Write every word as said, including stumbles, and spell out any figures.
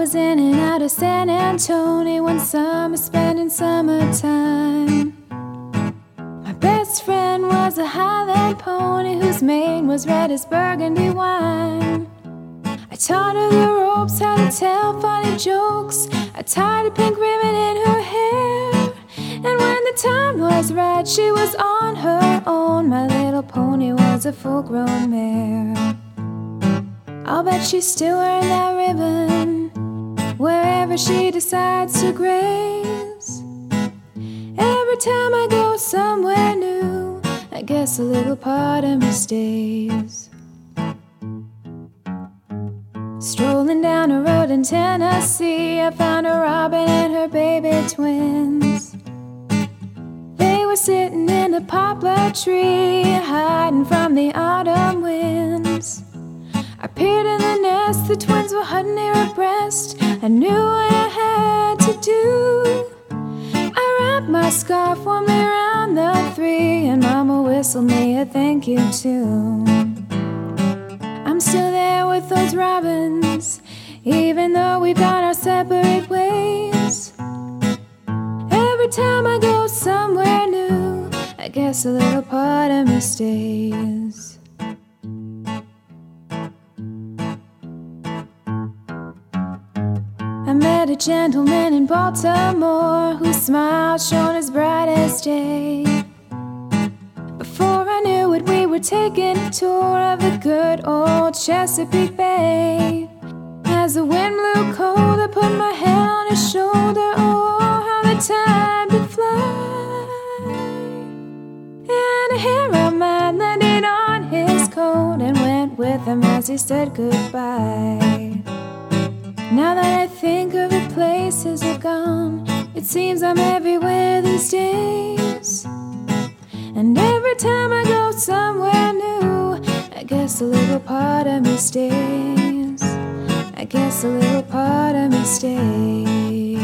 was in and out of San Antonio one summer, spending summertime. My best friend was a Highland pony whose mane was red as burgundy wine. I taught her the ropes, how to tell funny jokes. I tied a pink ribbon in her hair, and when the time was right, she was on her own. My little pony was a full-grown mare. I'll bet she's still wearing that ribbon wherever she decides to graze. Every time I go somewhere new, I guess a little part of me stays. Strolling down a road in Tennessee, I found a robin and her baby twins. They were sitting in a poplar tree, hiding from the autumn winds. I peered in the nest, the twins were huddling near her breast. I knew what I had to do. I wrapped my scarf warmly around the three, and Mama whistled me a thank you tune. I'm still there with those robins, even though we've gone our separate ways. Every time I go somewhere new, I guess a little part of me stays. I met a gentleman in Baltimore whose smile shone as bright as day. Before I knew it, we were taking a tour of the good old Chesapeake Bay. As the wind blew cold, I put my head on his shoulder. Oh, how the time did fly. And a hair of mine landed on his coat and went with him as he said goodbye. Now that I think of the places I've gone, it seems I'm everywhere these days. And every time I go somewhere new, I guess a little part of me stays. I guess a little part of me stays.